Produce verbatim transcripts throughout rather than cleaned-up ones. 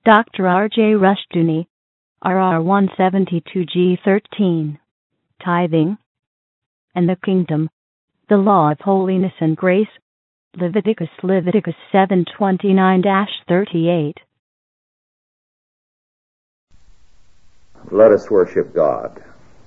Doctor R J Rushdoony, R R one seventy-two G thirteen. Tithing and the Kingdom, the Law of Holiness and Grace, Leviticus Leviticus seven twenty-nine to thirty-eight. Let us worship God.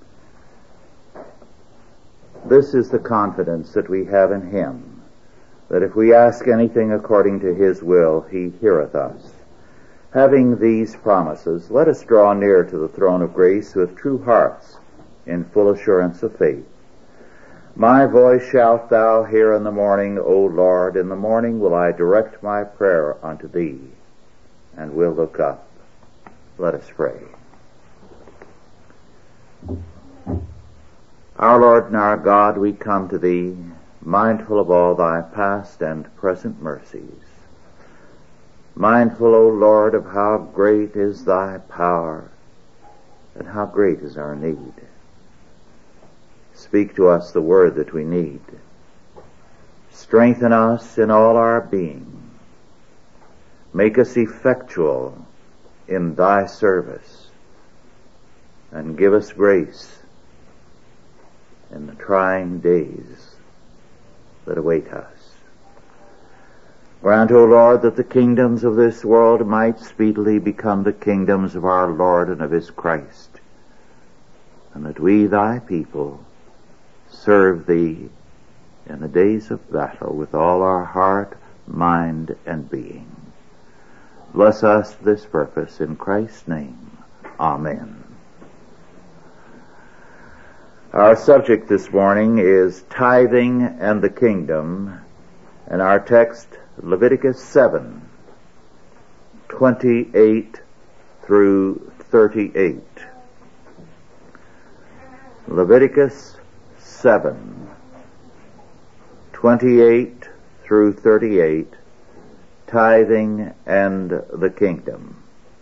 This is the confidence that we have in Him, that if we ask anything according to His will, He heareth us. Having these promises, let us draw near to the throne of grace with true hearts, in full assurance of faith. My voice shalt thou hear in the morning, O Lord. In the morning will I direct my prayer unto thee, and will look up. Let us pray. Our Lord and our God, we come to thee, mindful of all thy past and present mercies. Mindful, O Lord, of how great is thy power, and how great is our need. Speak to us the word that we need. Strengthen us in all our being. Make us effectual in thy service, and give us grace in the trying days that await us. Grant, O Lord, that the kingdoms of this world might speedily become the kingdoms of our Lord and of His Christ, and that we, thy people, serve thee in the days of battle with all our heart, mind, and being. Bless us to this purpose in Christ's name. Amen. Our subject this morning is tithing and the kingdom, and our text, Leviticus seven, twenty-eight through thirty-eight. Leviticus seven, twenty-eight through thirty-eight, tithing and the kingdom.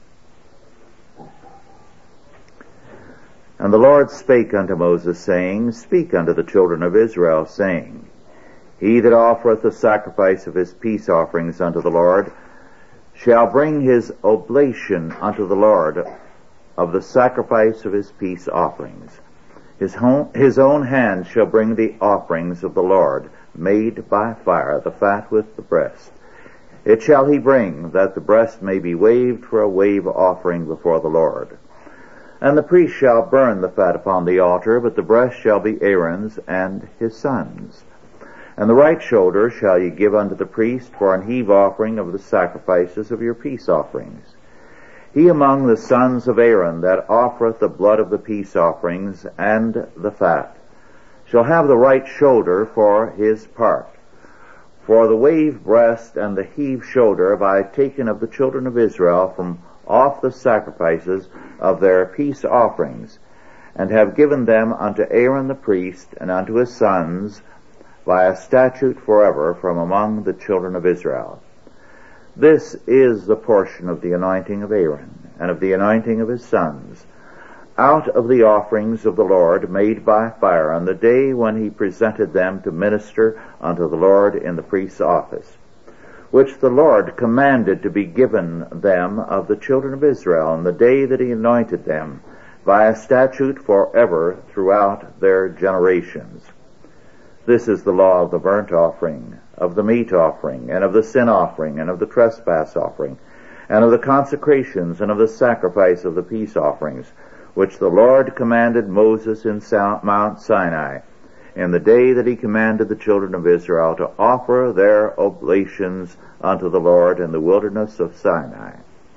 And the Lord spake unto Moses, saying, Speak unto the children of Israel, saying, He that offereth the sacrifice of his peace offerings unto the Lord shall bring his oblation unto the Lord of the sacrifice of his peace offerings. His, home, his own hand shall bring the offerings of the Lord, made by fire, the fat with the breast. It shall he bring, that the breast may be waved for a wave offering before the Lord. And the priest shall burn the fat upon the altar, but the breast shall be Aaron's and his sons'. And the right shoulder shall ye give unto the priest for an heave offering of the sacrifices of your peace offerings. He among the sons of Aaron that offereth the blood of the peace offerings and the fat shall have the right shoulder for his part. For the wave breast and the heave shoulder have I taken of the children of Israel from off the sacrifices of their peace offerings, and have given them unto Aaron the priest and unto his sons by a statute forever from among the children of Israel. This is the portion of the anointing of Aaron, and of the anointing of his sons, out of the offerings of the Lord made by fire, on the day when he presented them to minister unto the Lord in the priest's office, which the Lord commanded to be given them of the children of Israel, on the day that he anointed them, by a statute forever throughout their generations. This is the law of the burnt offering, of the meat offering, and of the sin offering, and of the trespass offering, and of the consecrations, and of the sacrifice of the peace offerings, which the Lord commanded Moses in Mount Sinai, in the day that he commanded the children of Israel to offer their oblations unto the Lord in the wilderness of Sinai.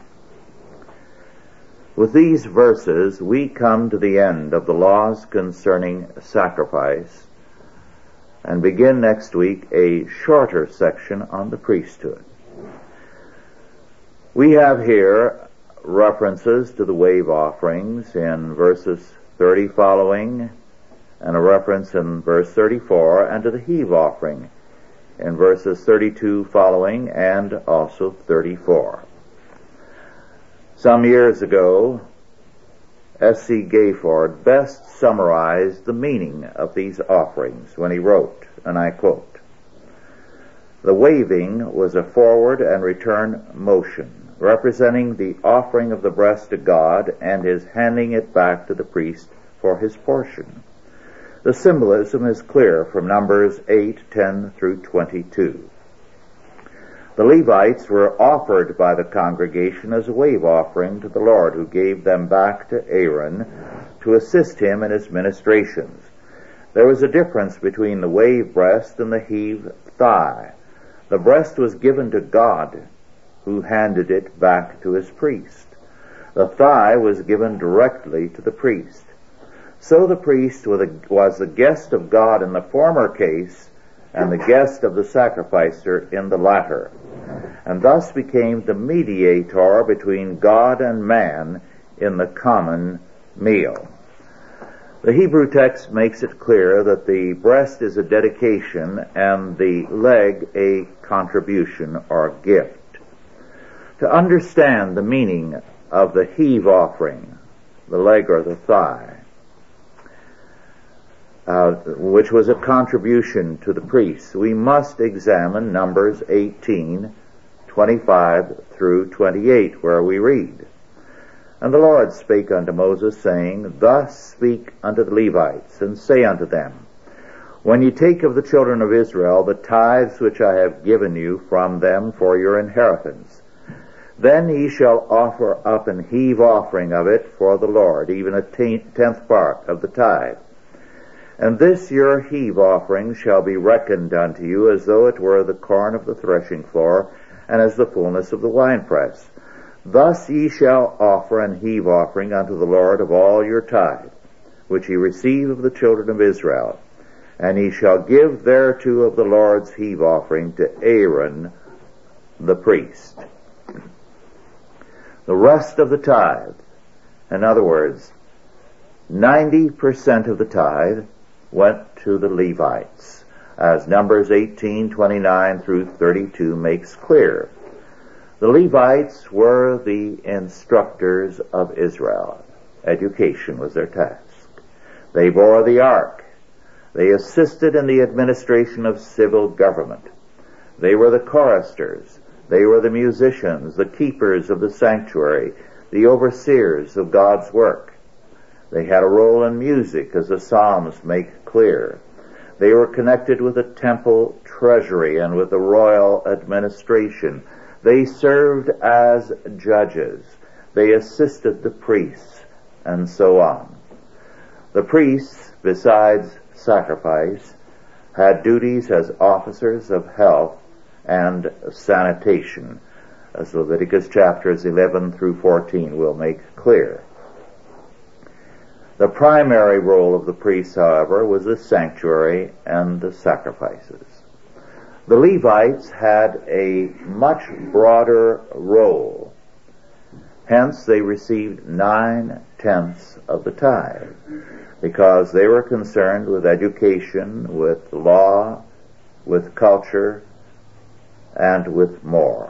With these verses, we come to the end of the laws concerning sacrifice, and begin next week a shorter section on the priesthood. We have here references to the wave offerings in verses thirty following, and a reference in verse thirty-four, and to the heave offering in verses thirty-two following, and also thirty-four. Some years ago, S C Gayford best summarized the meaning of these offerings when he wrote, and I quote, "The waving was a forward and return motion representing the offering of the breast to God and his handing it back to the priest for his portion. The symbolism is clear from Numbers eight, ten through twenty-two. The Levites were offered by the congregation as a wave offering to the Lord, who gave them back to Aaron to assist him in his ministrations. There was a difference between the wave breast and the heave thigh. The breast was given to God, who handed it back to his priest. The thigh was given directly to the priest. So the priest was the guest of God in the former case, and the guest of the sacrificer in the latter, and thus became the mediator between God and man in the common meal. The Hebrew text makes it clear that the breast is a dedication and the leg a contribution or gift. To understand the meaning of the heave offering, the leg or the thigh, Uh, which was a contribution to the priests, we must examine Numbers eighteen, twenty-five through twenty-eight, where we read, "And the Lord spake unto Moses, saying, Thus speak unto the Levites, and say unto them, When ye take of the children of Israel the tithes which I have given you from them for your inheritance, then ye shall offer up an heave offering of it for the Lord, even a tenth part of the tithe. And this your heave offering shall be reckoned unto you as though it were the corn of the threshing floor, and as the fullness of the winepress. Thus ye shall offer an heave offering unto the Lord of all your tithe, which ye receive of the children of Israel. And ye shall give thereto of the Lord's heave offering to Aaron the priest." The rest of the tithe, in other words, ninety percent of the tithe, went to the Levites, as Numbers eighteen, twenty-nine through thirty-two makes clear. The Levites were the instructors of Israel. Education was their task. They bore the ark. They assisted in the administration of civil government. They were the choristers. They were the musicians, the keepers of the sanctuary, the overseers of God's work. They had a role in music, as the Psalms make clear. They were connected with the temple treasury and with the royal administration. They served as judges. They assisted the priests, and so on. The priests, besides sacrifice, had duties as officers of health and sanitation, as Leviticus chapters eleven through fourteen will make clear. The primary role of the priests, however, was the sanctuary and the sacrifices. The Levites had a much broader role. Hence, they received nine-tenths of the tithe, because they were concerned with education, with law, with culture, and with more.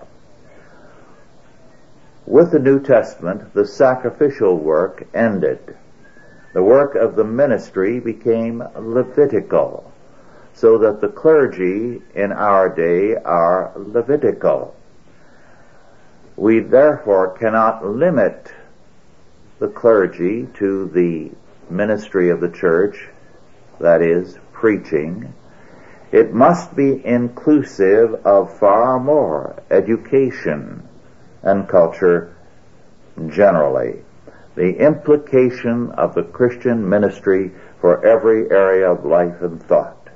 With the New Testament, the sacrificial work ended. The work of the ministry became Levitical, so that the clergy in our day are Levitical. We therefore cannot limit the clergy to the ministry of the church, that is, preaching. It must be inclusive of far more, education and culture generally. The implication of the Christian ministry for every area of life and thought.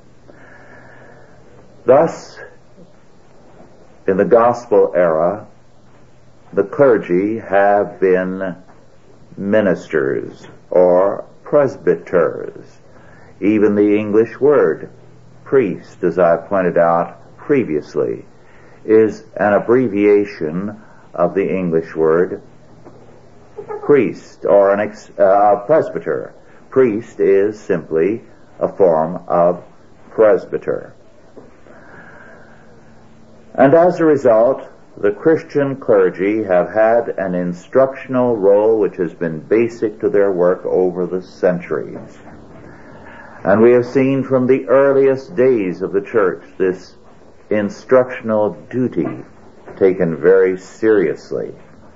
Thus, in the gospel era, the clergy have been ministers or presbyters. Even the English word priest, as I pointed out previously, is an abbreviation of the English word priest, or an ex, uh, presbyter. Priest is simply a form of presbyter. And as a result, the Christian clergy have had an instructional role which has been basic to their work over the centuries. And we have seen from the earliest days of the church this instructional duty taken very seriously.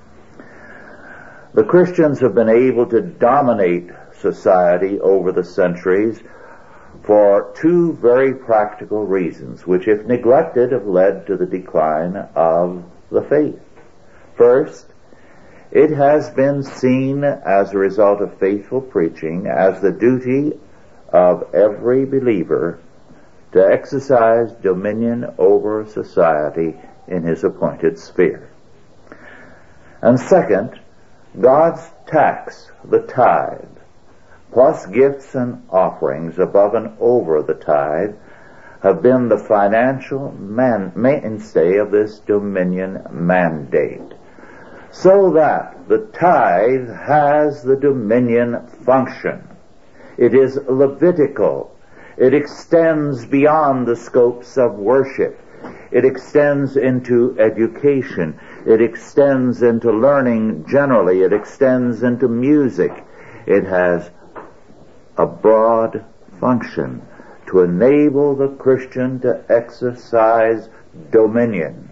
The Christians have been able to dominate society over the centuries for two very practical reasons, which, if neglected, have led to the decline of the faith. First, it has been seen as a result of faithful preaching as the duty of every believer to exercise dominion over society in his appointed sphere. And second, God's tax, the tithe, plus gifts and offerings above and over the tithe, have been the financial man- mainstay of this dominion mandate, so that the tithe has the dominion function. It is Levitical. It extends beyond the scopes of worship. It extends into education. It extends into learning generally. It extends into music. It has a broad function to enable the Christian to exercise dominion.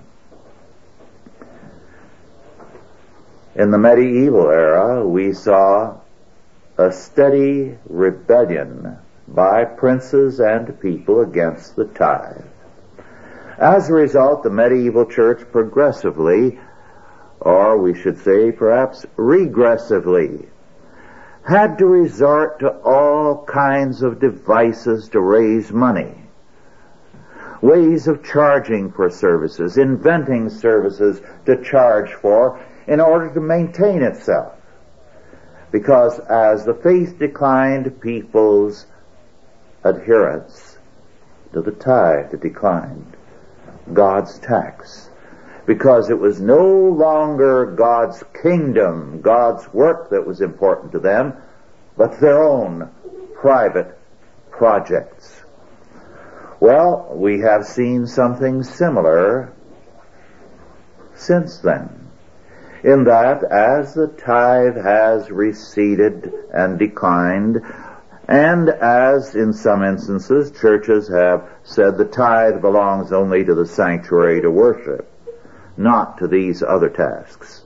In the medieval era, we saw a steady rebellion by princes and people against the tithe. As a result, the medieval church progressively, or we should say perhaps regressively, had to resort to all kinds of devices to raise money, ways of charging for services, inventing services to charge for in order to maintain itself. Because as the faith declined, people's adherence to the tithe declined, God's tax, because it was no longer God's kingdom, God's work that was important to them, but their own private projects. Well, we have seen something similar since then, in that as the tithe has receded and declined, and as in some instances churches have said the tithe belongs only to the sanctuary to worship, not to these other tasks,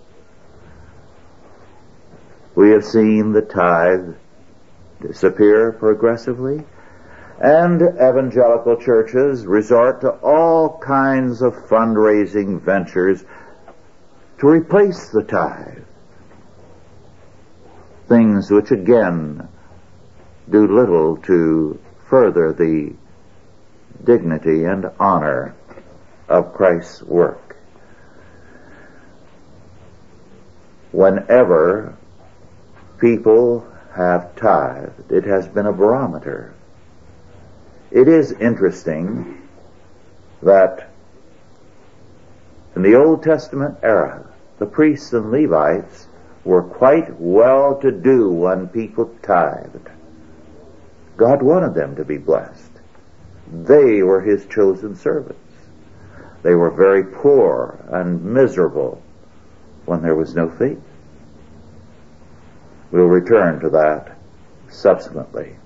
we have seen the tithe disappear progressively, and evangelical churches resort to all kinds of fundraising ventures to replace the tithe. Things which again do little to further the dignity and honor of Christ's work. Whenever people have tithed, it has been a barometer. It is interesting that in the Old Testament era, the priests and Levites were quite well-to-do when people tithed. God wanted them to be blessed. They were His chosen servants. They were very poor and miserable when there was no faith. We'll return to that subsequently.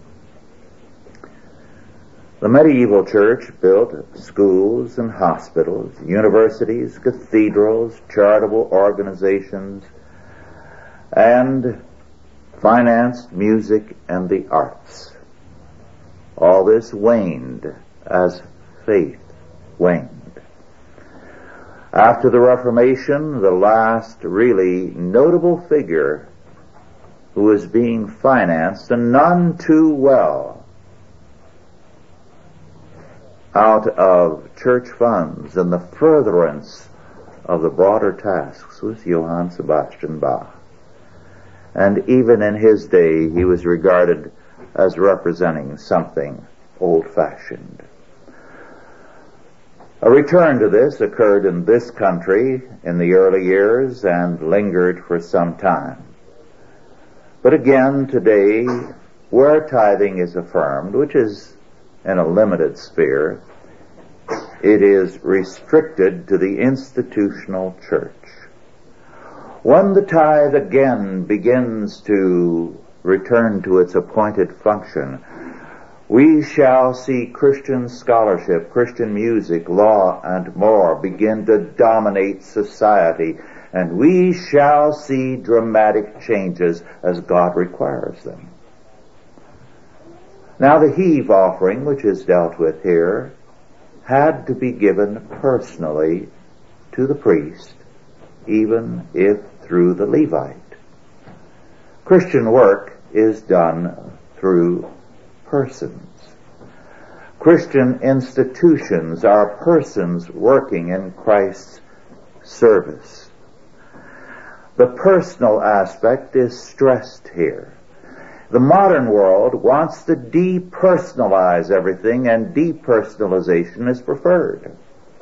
The medieval church built schools and hospitals, universities, cathedrals, charitable organizations, and financed music and the arts. All this waned as faith waned. After the Reformation, the last really notable figure who was being financed, and none too well, out of church funds and the furtherance of the broader tasks, was Johann Sebastian Bach. And even in his day, he was regarded as representing something old-fashioned. A return to this occurred in this country in the early years and lingered for some time. But again, today, where tithing is affirmed, which is in a limited sphere, it is restricted to the institutional church. When the tithe again begins to return to its appointed function, We shall see Christian scholarship, Christian music, law, and more begin to dominate society, and we shall see dramatic changes as God requires them. Now the heave offering, which is dealt with here, had to be given personally to the priest, even if through the Levite. Christian work is done through persons. Christian institutions are persons working in Christ's service. The personal aspect is stressed here. The modern world wants to depersonalize everything, and depersonalization is preferred.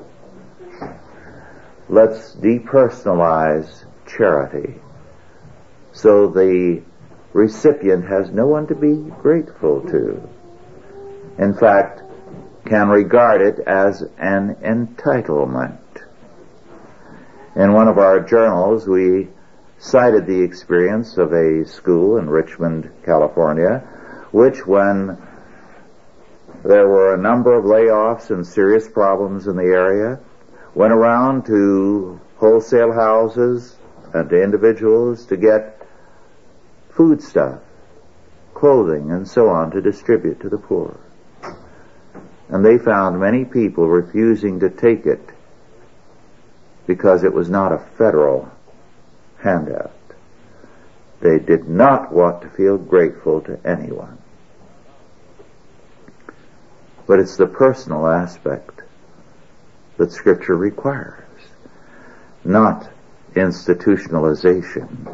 Let's depersonalize charity so the recipient has no one to be grateful to. In fact, can regard it as an entitlement. In one of our journals, we cited the experience of a school in Richmond, California, which, when there were a number of layoffs and serious problems in the area, went around to wholesale houses and to individuals to get foodstuff, clothing, and so on to distribute to the poor. And they found many people refusing to take it because it was not a federal handout. They did not want to feel grateful to anyone. But it's the personal aspect that Scripture requires, not institutionalization.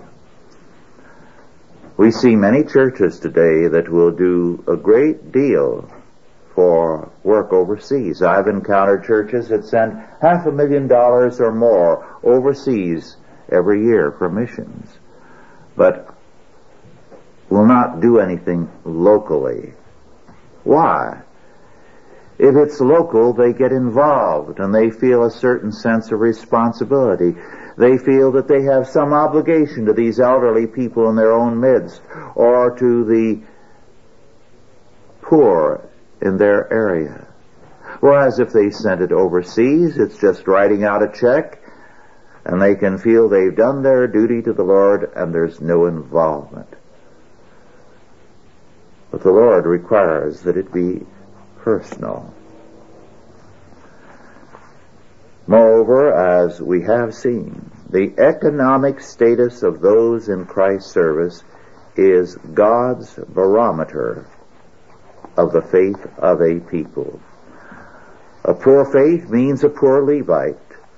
We see many churches today that will do a great deal for work overseas. I've encountered churches that send half a million dollars or more overseas every year for missions, but will not do anything locally. Why? If it's local, they get involved and they feel a certain sense of responsibility. They feel that they have some obligation to these elderly people in their own midst, or to the poor in their area. Whereas if they sent it overseas, it's just writing out a check, and they can feel they've done their duty to the Lord, and there's no involvement. But the Lord requires that it be personal. Moreover, as we have seen, the economic status of those in Christ's service is God's barometer of the faith of a people. A poor faith means a poor Levite,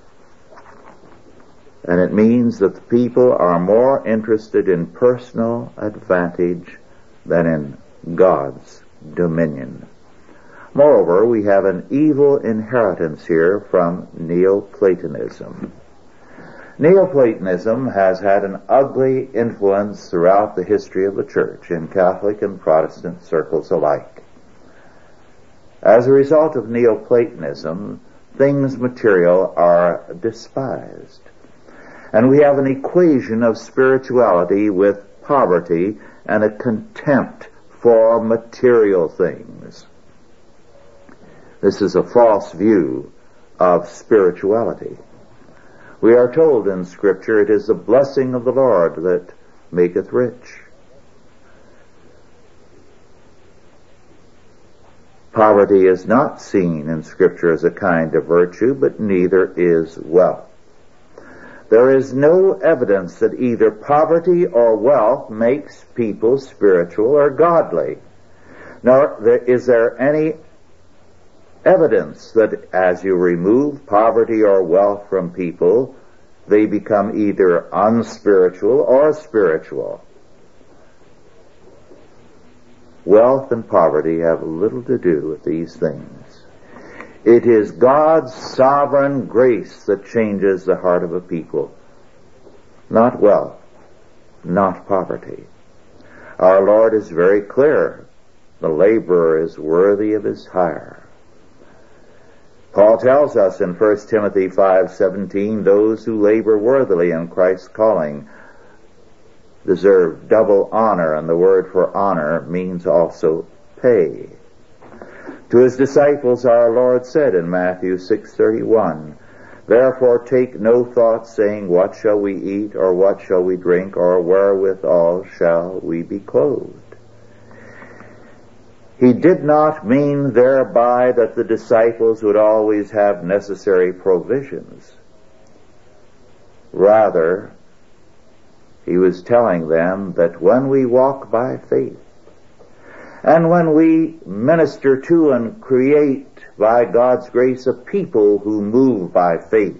and it means that the people are more interested in personal advantage than in God's dominion. Moreover, we have an evil inheritance here from Neoplatonism. Neoplatonism has had an ugly influence throughout the history of the church in Catholic and Protestant circles alike. As a result of Neoplatonism, things material are despised. And we have an equation of spirituality with poverty and a contempt for material things. This is a false view of spirituality. We are told in Scripture, it is the blessing of the Lord that maketh rich. Poverty is not seen in Scripture as a kind of virtue, but neither is wealth. There is no evidence that either poverty or wealth makes people spiritual or godly. Nor is there any evidence that as you remove poverty or wealth from people, they become either unspiritual or spiritual. Wealth and poverty have little to do with these things. It is God's sovereign grace that changes the heart of a people, not wealth, not poverty. Our Lord is very clear. The laborer is worthy of his hire. Paul tells us in First Timothy five seventeen, those who labor worthily in Christ's calling deserve double honor, and the word for honor means also pay. To his disciples our Lord said in Matthew six thirty-one, "Therefore take no thought, saying, What shall we eat, or what shall we drink, or wherewithal shall we be clothed?" He did not mean thereby that the disciples would always have necessary provisions. Rather, he was telling them that when we walk by faith, and when we minister to and create by God's grace a people who move by faith,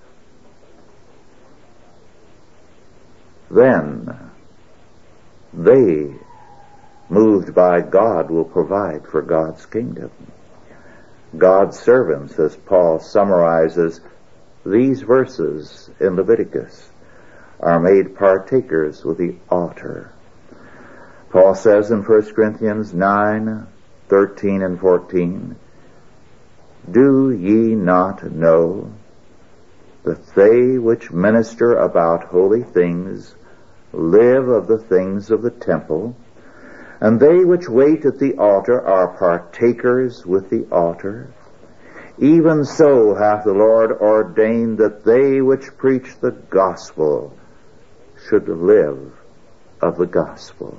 then they, moved by God, will provide for God's kingdom. God's servants, as Paul summarizes these verses in Leviticus, are made partakers with the altar. Paul says in First Corinthians nine thirteen and fourteen, "Do ye not know that they which minister about holy things live of the things of the temple, and they which wait at the altar are partakers with the altar? Even so hath the Lord ordained that they which preach the gospel should live of the gospel."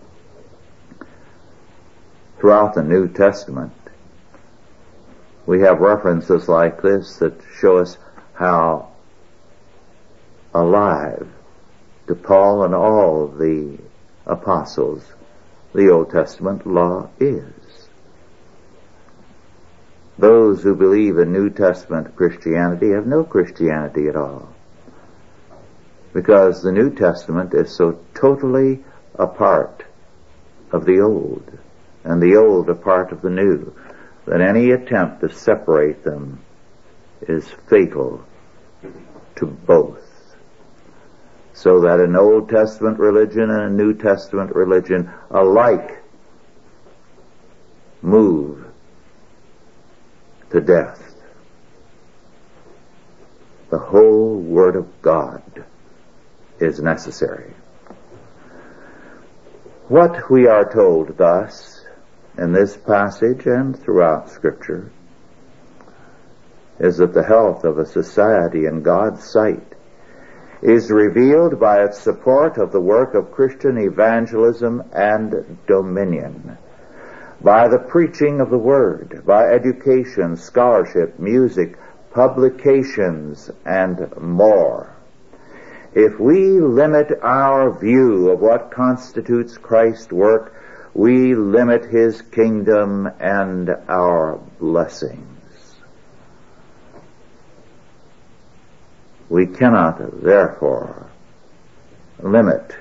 Throughout the New Testament, we have references like this that show us how alive to Paul and all the apostles the Old Testament law is. Those who believe in New Testament Christianity have no Christianity at all, because the New Testament is so totally a part of the Old, and the Old a part of the New, that any attempt to separate them is fatal to both. So that an Old Testament religion and a New Testament religion alike move to death. The whole Word of God is necessary. What we are told thus in this passage and throughout Scripture is that the health of a society in God's sight is revealed by its support of the work of Christian evangelism and dominion, by the preaching of the Word, by education, scholarship, music, publications, and more. If we limit our view of what constitutes Christ's work, we limit His kingdom and our blessings. We cannot, therefore, limit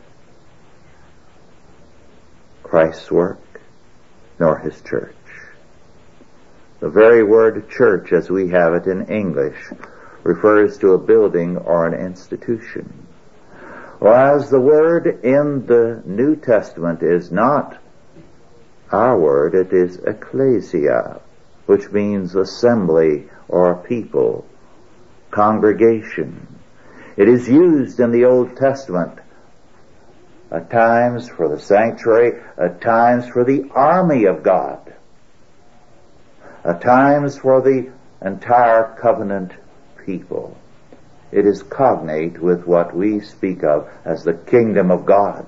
Christ's work nor His church. The very word church, as we have it in English, refers to a building or an institution. Whereas the word in the New Testament is not our word, it is ecclesia, which means assembly or people, congregation. It is used in the Old Testament at times for the sanctuary, at times for the army of God, at times for the entire covenant people. It is cognate with what we speak of as the kingdom of God.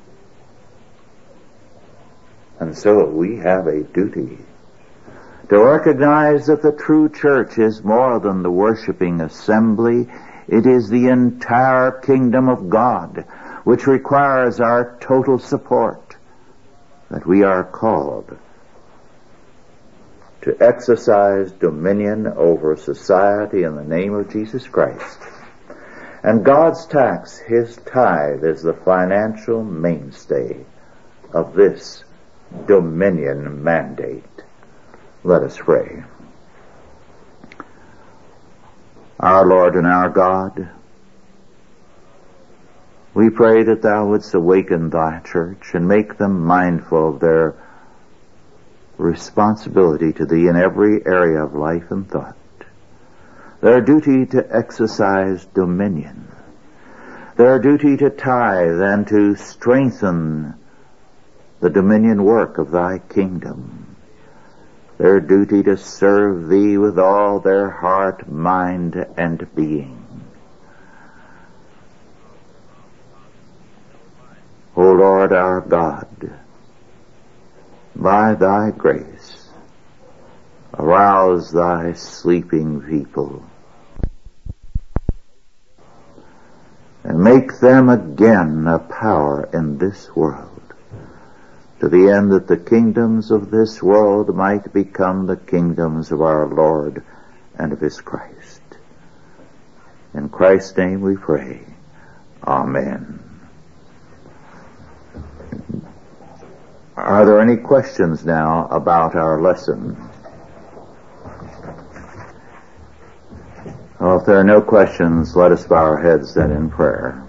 And so we have a duty to recognize that the true church is more than the worshiping assembly. It is the entire kingdom of God, which requires our total support, that we are called to exercise dominion over society in the name of Jesus Christ. And God's tax, His tithe, is the financial mainstay of this dominion mandate. Let us pray. Our Lord and our God, we pray that Thou wouldst awaken Thy church and make them mindful of their responsibility to Thee in every area of life and thought, their duty to exercise dominion, their duty to tithe and to strengthen the dominion work of Thy kingdom, their duty to serve Thee with all their heart, mind, and being. O Lord our God, by Thy grace, arouse Thy sleeping people, and make them again a power in this world, to the end that the kingdoms of this world might become the kingdoms of our Lord and of His Christ. In Christ's name we pray. Amen. Are there any questions now about our lesson? Well, if there are no questions, let us bow our heads then in prayer.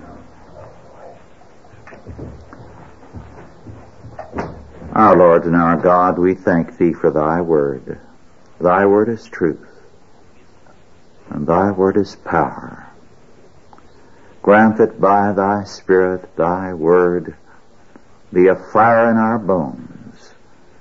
Our Lord and our God, we thank Thee for Thy word. Thy word is truth, and Thy word is power. Grant that by Thy Spirit, Thy word be a fire in our bones,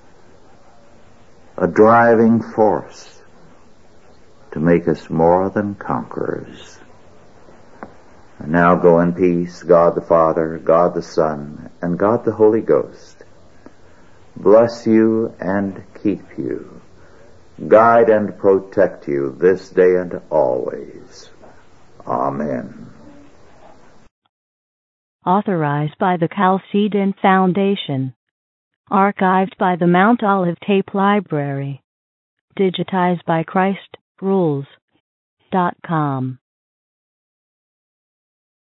a driving force to make us more than conquerors. And now go in peace, God the Father, God the Son, and God the Holy Ghost. Bless you and keep you, guide and protect you this day and always. Amen. Authorized by the Chalcedon Foundation. Archived by the Mount Olive Tape Library. Digitized by Christ Rules dot com.